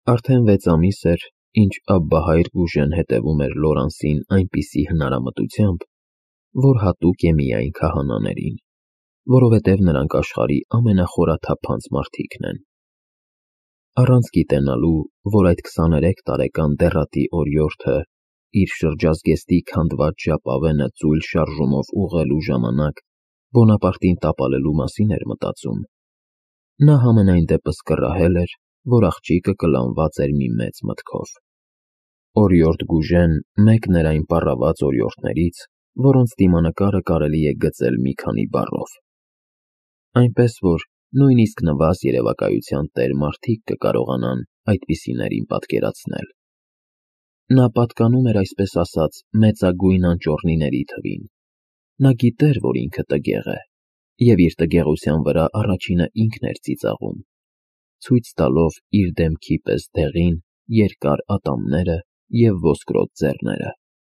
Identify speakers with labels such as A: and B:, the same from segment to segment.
A: Արդեն 6 ամիս էր, ինչ Աբբահայր Գուժեն հետևում էր Լորանսին այնպիսի հնարամտությամբ, որ հատուկ է միայն քահանաներին, որովհետև նրանք աշխարհի ամենախորաթափանց մարդիկն են։ Առանց գիտենալու, որ այդ 23 տարեկան դեռատի օրիորդը իր շրջազգեստի քանդված ժապավենը ծույլ շարժումով ուղղելու ժամանակ Բոնապարտին տապալելու մասին էր մտածում, նա համենայն դեպս կռահել էր, որ աղջիկը կլանված էր մի մեծ մտքով։ Օրիորդ Գուժեն մեկն էր այն պառաված օրիորդներից, որոնց դիմանկարը կարելի է գծել մի քանի բառով։ Այնպես որ նույնիսկ նվազ երևակայության տեր մարդիկ կկարողանան այդպիսիներին պատկերացնել։ Նա պատկանում էր, այսպես ասած, մեծագույն անճոռնիների թվին։ Նա գիտեր, որ ինքը տգեղ է, և իր տգեղության վրա առաջինը ինքն էր ծիծաղում, ցույց տալով իր դեմքի պես դեղին, երկար ատամները և ոսկրոտ ձեռները։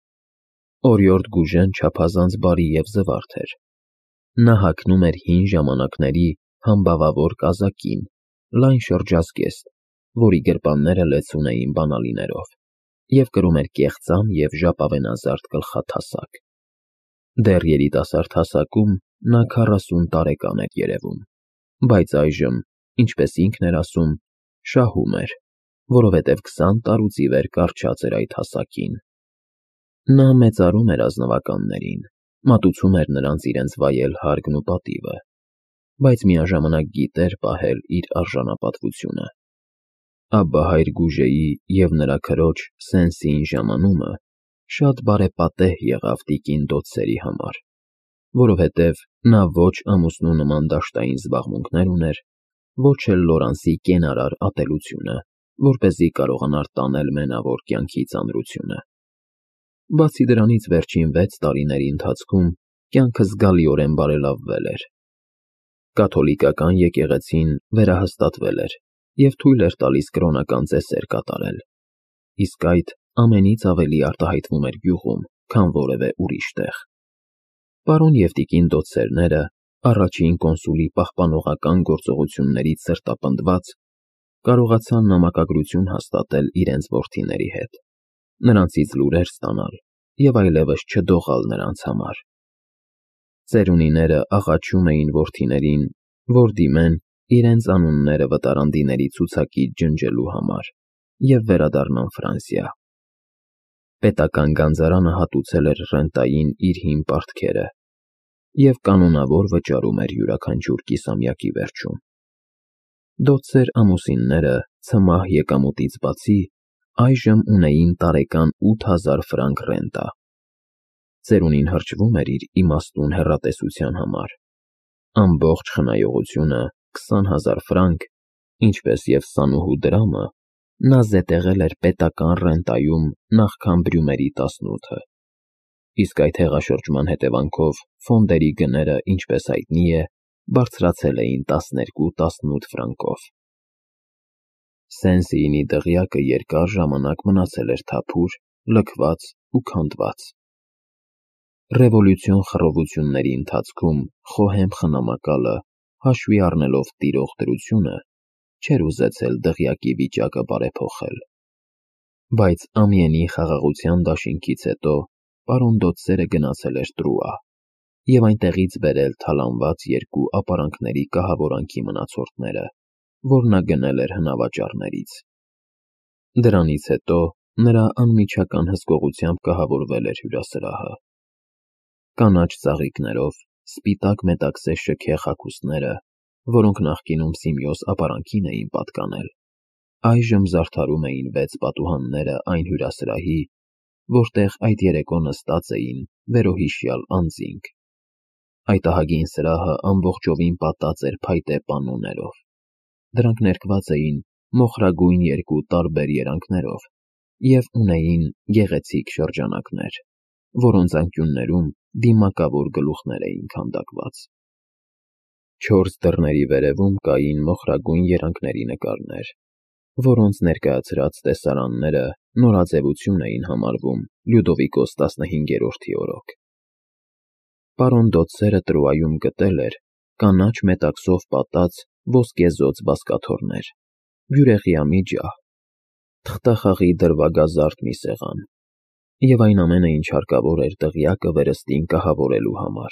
A: Օրիորդ Գուժեն չափազանց բարի և զվարթ էր։ Նա հագնում էր հին ժամանակների համբավավոր կազակին, լայն շրջազգեստ, որի գրպանները լեցուն էին բանալիներով, և կրում էր կեղծամ և ժապավենազարդ գլխաթասակ։ Դեռ երիտասարդ հասակում նա 40 տարեկան էր երևում, բայց այժմ, ինչպես ինքն էր ասում, շահում էր, որովհետև 20 տարուց ի վեր կառչած էր այդ հասակին։ Նա մեծարում էր ազնվականներին, մատուցում էր նրանց իրենց վայել հարգն ու պատիվը, բայց միաժամանակ գիտեր պահել իր արժանապատվությունը։ Աբբահայր Գուժեի և նրա քրոջ Սենսիին ժամանումը շատ բարեպատեհ եղավ տիկին Դոցսերի համար, որովհետև նա ոչ ամուսնու նման դաշտային զբաղմունքներ ուներ, ոչ էլ Լորանսի կենարար ատելությունը, որպեսզի կարողանար տանել մենավոր կյանքի ծանրությունը։ Բացի դրանից վերջին 6 տարիների ընթացքում կյանքը զգալիորեն բարելավվել էր։ Կաթոլիկական եկեղեցին վերահաստատվել էր և թույլ էր տալիս կրոնական ծեսեր կատարել, իսկ այդ ամենից ավելի արտահայտվում էր գյուղում, քան որևէ ուրիշ տեղ։ Պարոն և տիկին Դոցսերները, առաջին կոնսուլի պահպանողական գործողություններից սրտապնդված, կարողացան նամակագրություն հաստատել իրենց որդիների հետ, նրանցից լուրեր ստանալ և այլևս չդողալ նրանց համար։ Ծերունիները աղաչում էին որդիներին, որ դիմեն իրենց անունները վտարանդիների ցուցակից ջնջելու համար և վերադառնան Ֆրանսիա։ Պետական գանձարանը հատուցել էր ռենտային իր հին պարտքերը և կանոնավոր վճարում էր յուրաքանչյուր կիսամյակի վերջում։ Դոցսեր ամուսինները ցմահ եկամուտից բացի այժմ ունեին տարեկան 8000 ֆրանկ ռենտա։ Ծերունին հրճվում էր իր իմաստուն հեռատեսության համար։ Ամբողջ խնայողությունը 20,000 ֆրանկ, ինչպես և 28 դրամը, նա զետեղել էր պետական ռենտայում նախքան Բրյումերի 18-ը, իսկ այդ հեղաշրջման հետևանքով ֆոնդերի գները, ինչպես հայտնի է, բարձրացել էին 12-18 ֆրանկով։ Սենսիինի դղյակը երկար ժամանակ մնացել էր թափուր, լքված ու քանդված։ Ռևոլյուցիոն խռովությունների ընթացքում խոհեմ խնամակալը, հաշվի առնելով տիրող դրությունը, չէր ուզեցել դղյակի վիճակը բարեփոխել։ Բայց ամյենի խաղաղության դաշինքից հետո պարոն Դոցսերը գնացել էր Տրուա և այնտեղից բերել թալանված 2 ապարանքների կահավորանքի մնացորդները, որ նա գնել էր հնավաճառներից։ Դրանից հետո նրա անմիջական հսկողությամբ կահավորվել էր հյուրասրահը։ Կանաչ ծաղիկներով, սպիտակ մետաքսե շքեղ հագուստները, որոնք նախկինում Սիմեոս ապարանքին էին պատկանել, այժմ զարդարում էին 6 պատուհանները այն հյուրասրահի, որտեղ այդ երեկո նստած էին վերոհիշյալ անձինք։ Այդ ահագին սրահը ամբողջովին պատած էր փայտե պանոներով։ Դրանք ներկված էին մոխրագույն 2 տարբեր երանգներով և ունեին գեղեցիկ շրջանակներ, որոնց անկյուններում դիմակավոր գլուխներ էին քանդակված։ 4 դռների վերևում կային մոխրագույն երանգների նկարներ, որոնց ներկայացրած տեսարանները նորաձևություն էին համարվում Լյուդովիկոս 15-րդի օրոք։ Պարոն Դոցսերը Տրուայում գտել էր կանաչ մետաքսով պատած ոսկեզօծ բազկաթոռներ, բյուրեղյա մի ջահ, թղթախաղի դրվագազարդ մի սեղան, և այն ամենը, ինչ հարկավոր էր դղյակը վերստին կահավորելու համար։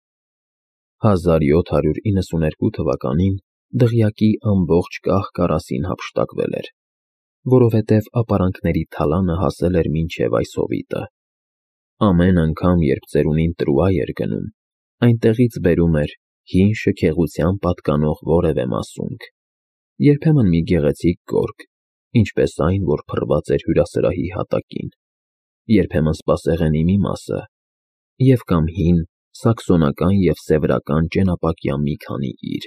A: 1792 թվականին դղյակի ամբողջ կահ-կարասին հափշտակվել էր, որովհետև ապարանքների թալանը հասել էր մինչև այս հովիտը։ Ամեն անգամ, երբ ծերունին Տրուայ էր գնում, այնտեղից բերում էր հին շքեղության պատկանող որևէ մասունք, երբեմն մի գեղեցիկ գորգ, ինչպես այն, որ փռված էր հյուրասրահի հատակին, երբեմն սպասեղենի մի մասը, և կամ հին, սաքսոնական և սևրական ճենապակյա մի քանի իր։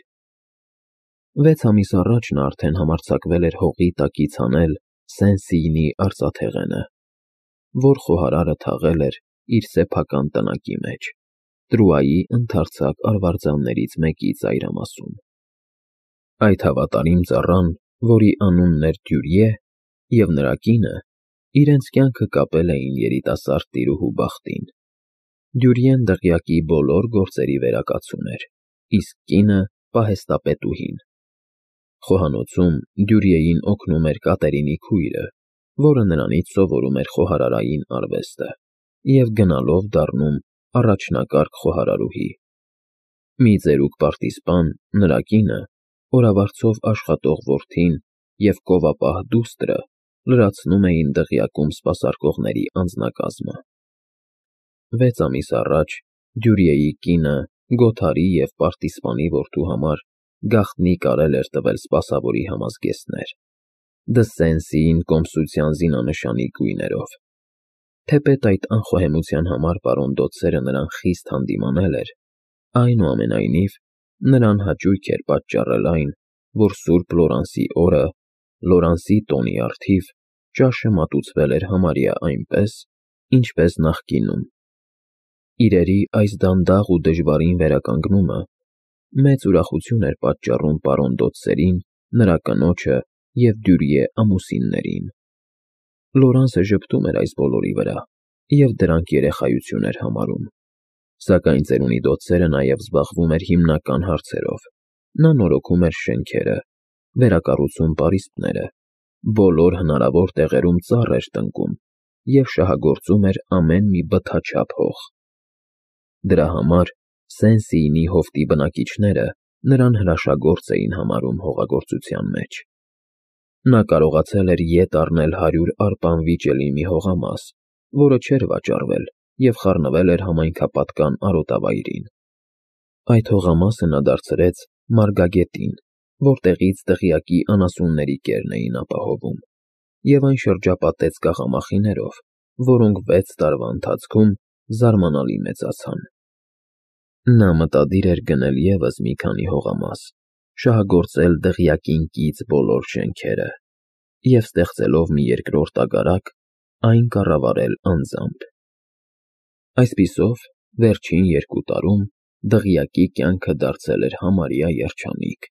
A: 6 ամիս առաջ նա արդեն համարձակվել էր հողի տակից հանել Սեն-Սիյնի արծաթեղենը, որ խոհարարը թաղել էր իր սեփական տնակի մեջ, Տրուայի ընդարձակ արվարձաններից մեկի ծայրամասում։ Այդ հավատարիմ ծառան, որի անունն էր Դյուրիե, և նրա կինը իրենց կյանքը կապել էին երիտասարդ տիրուհու բախտին։ Դյուրիեն դղյակի բոլոր գործերի վերակացուն էր, իսկ կինը պահեստապետուհին։ Խոհանոցում Դյուրիեին օգնում էր Կատերինի քույրը, որը նրանից սովորում էր խոհարարային արվեստը և գնալով դառնում առաջնակարգ խոհարարուհի։ Մի ծերուկ պարտիզպան, նրա կինը, օրավարձով աշխատող որդին և կովապահ դուստրը լրացնում էին դղյակում սպասարկողների անձնակազմը։ 6 ամիս առաջ Դյուրիեի կինը Գոթարի և պարտիզպանի որդու համար գաղտնի կարել էր տվել սպասավորի համազգեստներ՝ Դսեն-Սիին կոմսության զինանշանի գույներով։ Թեպետ այդ անխոհեմության համար պարոն Դոցերը նրան խիստ հանդիմանել էր, այնուամենայնիվ նրան հաճույք էր պատճառել այն, որ Սուրբ Լորանսի օրը, Լորանսի տոնի առթիվ, ճաշը մատուցվել էր համարյա այնպես, ինչպես նախկինում։ Իրերի այս դանդաղ ու դժվարին վերականգնումը մեծ ուրախություն էր պատճառում պարոն Դոցերին, նրա կնոջը և Դյուրիե ամուսիններին։ Լորանսը ժպտում էր այս բոլորի վրա և դրանք երեխայություն էր համարում, սակայն ծերունի Դոցերը նաև զբաղվում էր հիմնական հարցերով։ Նա նորոգում էր շենքերը, վերակառուցում պարիսպները, բոլոր հնարավոր տեղերում ծառ էր տնկում և շահագործում էր ամեն մի բթաչափ հող։ Դրա համար Սեն-Սիյնի հովտի բնակիչները նրան հրաշագործ էին համարում հողագործության մեջ։ Նա կարողացել էր ետ առնել 100 արպան վիճելի մի հողամաս, որը չէր վաճառվել և խառնվել էր համայնքապատկան արոտավայրին։ Այդ հողամասը նա դարձրեց Մարգագետին, որտեղից դղյակի անասունների կերն էին ապահովում, և այն շրջապատեց կաղամախիներով, որոնք 6 տարվա ընթացքում զարմանալի մեծացան։ Նա մտադիր էր գնել ևս մի քանի հողամաս, շահագործել դղյակին կից բոլոր շենքերը և ստեղծելով մի երկրորդ ագարակ, այն կառավարել անձամբ։ Այսպիսով, վերջին 2 տարում դղյակի կյանքը դարձել էր համարյա երջանիկ։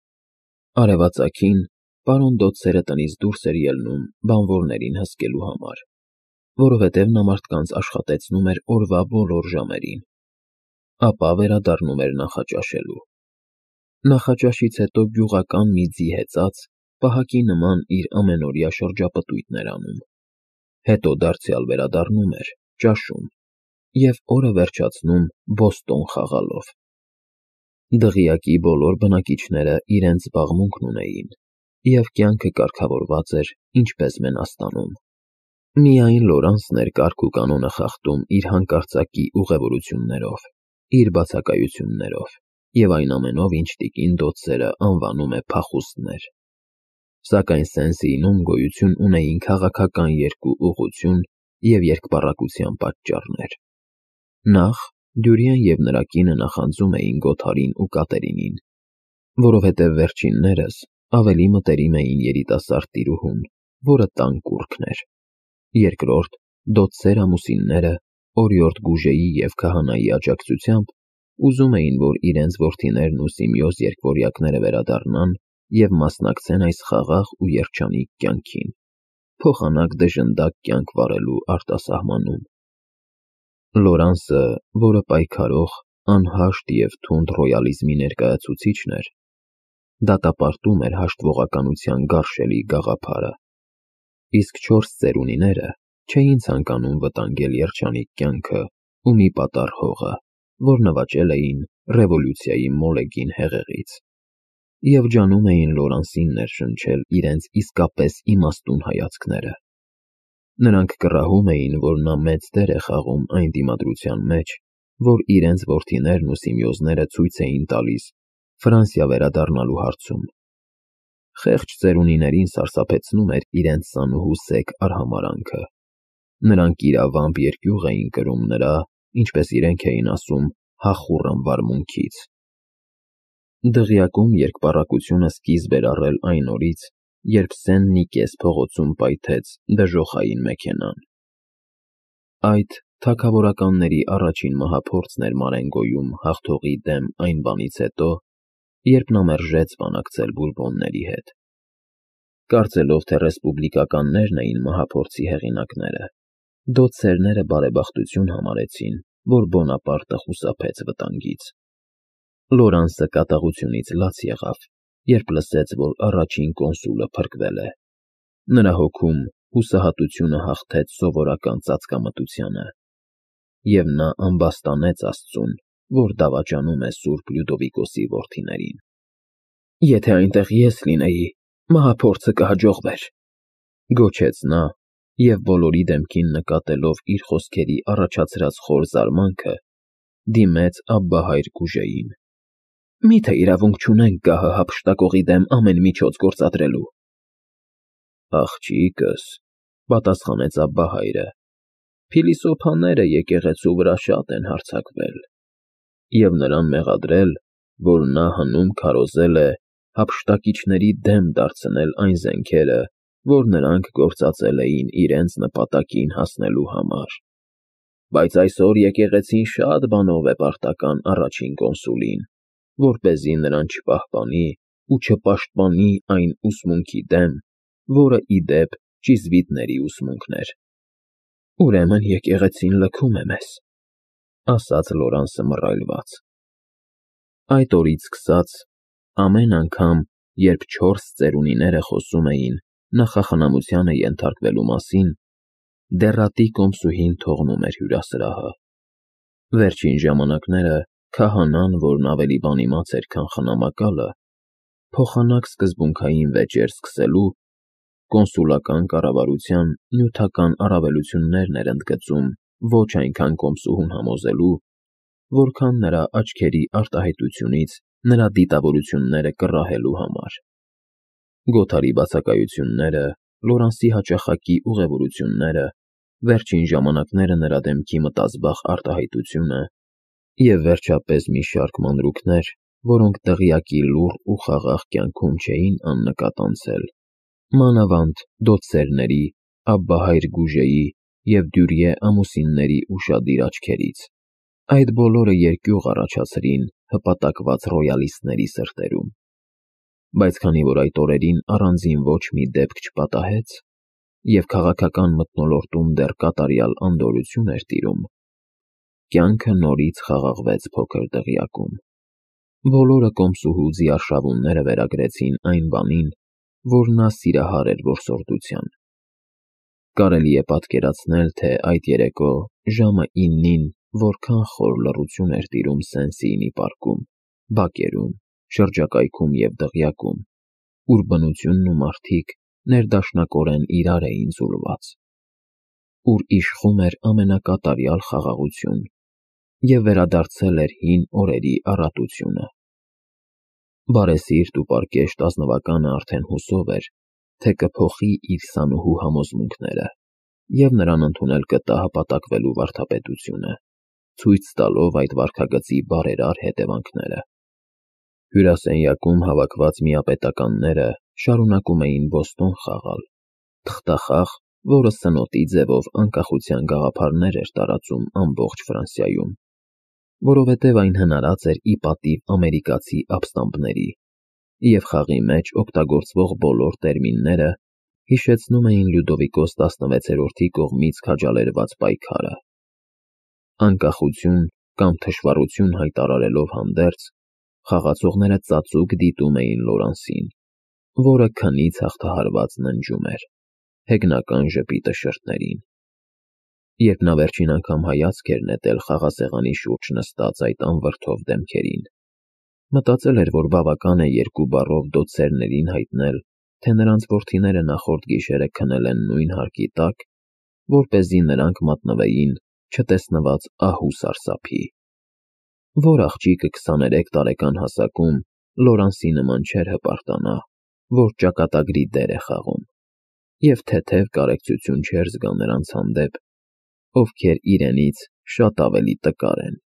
A: Արևածագին պարոն Դոցերը տնից դուրս էր ելնում բանվորներին հսկելու համար, որովհետև նա մարդկանց աշխատեցնում էր օրվա բոլոր ժամերին, ապա վերադառնում էր նախաճաշելու։ Նախաճաշից հետո գյուղական մի ձի հեծած պահակի նման իր ամենօրյա շրջապտույտն էր անում, հետո դարձյալ վերադառնում էր, ճաշում և օրը վերջացնում բոստոն խաղալով։ Դղյակի բոլոր բնակիչները իրենց զբաղմունքն ունեին, և կյանքը կարգավորված էր ինչպես Մենաստանում։ Միայն Լորանսն էր կարգ ու կանոնը խախտում իր հանկարծակի ուղևորություններով, իր բացակայություններով և այն ամենով, ինչ տիկին Դոցերը անվանում է փախուստներ։ Սակայն Սեն-Սիյնում գոյություն ունեին քաղաքական 2 ուղղություն և երկպառակտության պատճառներ։ Նախ, Դյուրիեն և նրա կինը նախանձում էին Գոթարին ու Կատերինին, որովհետև վերջիններս ավելի մտերիմ էին երիտասարդ տիրուհուն, որը տան կուռքն էր։ Երկրորդ, Դոցեր ամուսինները օրիորդ Գուժեի և քահանայի աջակցությամբ ուզում էին, որ իրենց որդիներն ու Սիմեոս երկվորյակները վերադառնան և մասնակցեն այս խաղաղ ու երջանիկ կյանքին, փոխանակ դժնդակ կյանք վարելու արտասահմանում։ Լորանսը, որը պայքարող, անհաշտ և թունդ ռոյալիզմի ներկայացուցիչն էր, դատապարտում էր հաշտվողականության գարշելի գաղափարը։ իսկ 4 ծերունիները չէին ցանկանում վտանգել երջանիկ կյանքը ու մի պատառ հողը, որ նվաճել էին ռևոլյուցիայի մոլեգին հեղեղից, և ջանում էին Լորանսին ներշնչել իրենց իսկապես իմաստուն հայացքները։ Նրանք կռահում էին, որ նա մեծ դեր է խաղում այն դիմադրության մեջ, որ իրենց որդիներն ու սիմիոզները ցույց էին տալիս Ֆրանսիա վերադառնալու հարցում։ Խեղճ ծերունիներին սարսափեցնում էր իրենց սանուհու սեկ արհամարանքը։ Նրանք իրավամբ երկյուղ էին կրում նրա, ինչպես իրենք էին ասում, հախուռն վարմունքից։ Դղյակում երկպառակությունը սկիզբ էր առել այն օրից, երբ Սեն-Նիկես փողոցում պայթեց դժոխային մեքենան։ Այդ թագավորականների առաջին մահափորձն էր Մարենգոյում հաղթողի դեմ այն բանից հետո, երբ նա մերժեց բանակցել բուրբոնների հետ։ Կարծելով, թե ռեսպուբլիկականներն էին մահափորձի հեղինակները, դոցերները բարեբախտություն համարեցին, որ Բոնապարտը խուսափեց վտանգից։ Լորանսը կատաղությունից լաց եղավ, երբ լսեց, որ առաջին կոնսուլը փրկվել է։ Նրա հոգում հուսահատությունը հաղթեց սովորական ծածկամտությանը, և նա ամբաստանեց Աստծուն, որ դավաճանում է Սուրբ Լյուդովիկոսի որդիներին։ «Եթե այնտեղ ես լինեի, մահափորձը կհաջողվեր», գոչեց նա, և բոլորի դեմքին նկատելով իր խոսքերի առաջացրած խոր զարմանքը, դիմեց Աբբահայր Գուժեին։ «Մի՞թե իրավունք չունենք գահը հափշտակողի դեմ ամեն միջոց գործադրելու»։ «Աղջիկս», պատասխանեց Աբբահայրը, «փիլիսոփաները եկեղեցու վրա շատ են հարձակվել, և նրան մեղադրել, որ նա հնում քարոզել է հափշտակիչների դեմ դարձնել այն զենքերը, որ նրանք գործածել էին իրենց նպատակին հասնելու համար։ Բայց այսօր եկեղեցին շատ բանով է պարտական առաջին կոնսուլին, որպեսզի նրան չպահպանի ու չպաշտպանի այն ուսմունքի դեմ, որը ի դեպ ճիզվիտների ուսմունքն էր»։ «Ուրեմն եկեղեցին լքում է մեզ», ասաց Լորանսը մռայլված։ Այդ օրից սկսած, ամեն անգամ, երբ 4 ծերունիները խոսում էին նախախնամությանը ենթարկվելու մասին, դեռատի կոմսուհին թողնում էր հյուրասրահը։ Վերջին ժամանակները քահանան, որն ավելի բանիմաց էր, քան խնամակալը, փոխանակ սկզբունքային վեճեր սկսելու, կոնսուլական կառավարության նյութական առավելություններն էր ընդգծում ոչ այնքան կոմսուհուն համոզելու, որքան նրա աչքերի արտահայտությունից նրա դիտավորությունները կռահելու համար։ Գոթարի բացակայությունները, Լորանսի հաճախակի ուղևորությունները, վերջին ժամանակները նրա դեմքի մտազբաղ արտահայտությունը և վերջապես մի շարք մանրուքներ, որոնք դղյակի լուռ ու խաղաղ կյանքում չէին աննկատ անցել, մանավանդ դոցերների, Աբբահայր Գուժեի և Դյուրիե ամուսինների ուշադիր աչքերից, այդ բոլորը երկյուղ առաջացրին հպատակված ռոյալիստների սրտերում։ Բայց քանի որ այդ օրերին առանձին ոչ մի դեպք չպատահեց, և քաղաքական մթնոլորտում դեռ կատարյալ անդորրություն էր տիրում, կյանքը նորից խաղաղվեց փոքր դղյակում։ Բոլորը կոմսուհու ձիարշավունները վերագրեցին այն բանին, որ նա սիրահար էր որսորդության։ Կարելի է պատկերացնել, թե այդ երեկո ժամը 9-ին որքան խոր լռություն էր տիրում Սեն-Սիինի պարկում, բակերում, շրջակայքում և դղյակում, ուր բնությունն ու մարդիկ ներդաշնակորեն իրար էին ձուլված, ուր իշխում էր ամենակատարյալ խաղաղություն և վերադարձել էր հին օրերի առատությունը։ Բարեսիրտ ու պարկեշտ ազնվականը արդեն հուսով էր, թե կփոխի իր սանուհու համոզմունքները և նրան ընդունել կտա հպատակվելու վարդապետությունը, ցույց տալով այդ վարքագծի բարերար հետևանքները։ Հյուրասենյակում հավաքված միապետականները շարունակում էին բոստոն խաղալ, թղթախաղ, որը սնոտի ձևով անկախության գաղափարներ էր տարածում ամբողջ Ֆրանսիայում, որովհետև այն հնարած էր ի պատիվ ամերիկացի ապստամբների, և խաղի մեջ օգտագործվող բոլոր տերմինները հիշեցնում էին Լյուդովիկոս 16-րդի կողմից քաջալերված պայքարը։ Անկախություն կամ թշվառություն հայտարարելով հանդերձ, խաղացողները ծածուկ դիտում էին Լորանսին, որը քնից հաղթահարված ննջում էր, հեգնական ժպիտը շրթներին։ Երբ նա վերջին անգամ հայացք էր նետել խաղասեղանի շուրջ նստած այդ անվրդով դեմքերին, մտածել էր, որ բավական է երկու բառով դոցերներին հայտնել, թե նրանց որդիները նախորդ գիշերը քնել են նույն հարկի տակ, որպեսզի նրանք մատնվեին չտեսնված ահու սարսափի։ Որ աղջիկը 23 տարեկան հասակում Լորանսի նման չէր հպարտանա, որ ճակատագրի դեր է խաղում, և թեթև կարեկցություն չէր զգա նրանց հանդեպ, ովքեր իրենից շատ ավելի տկար են։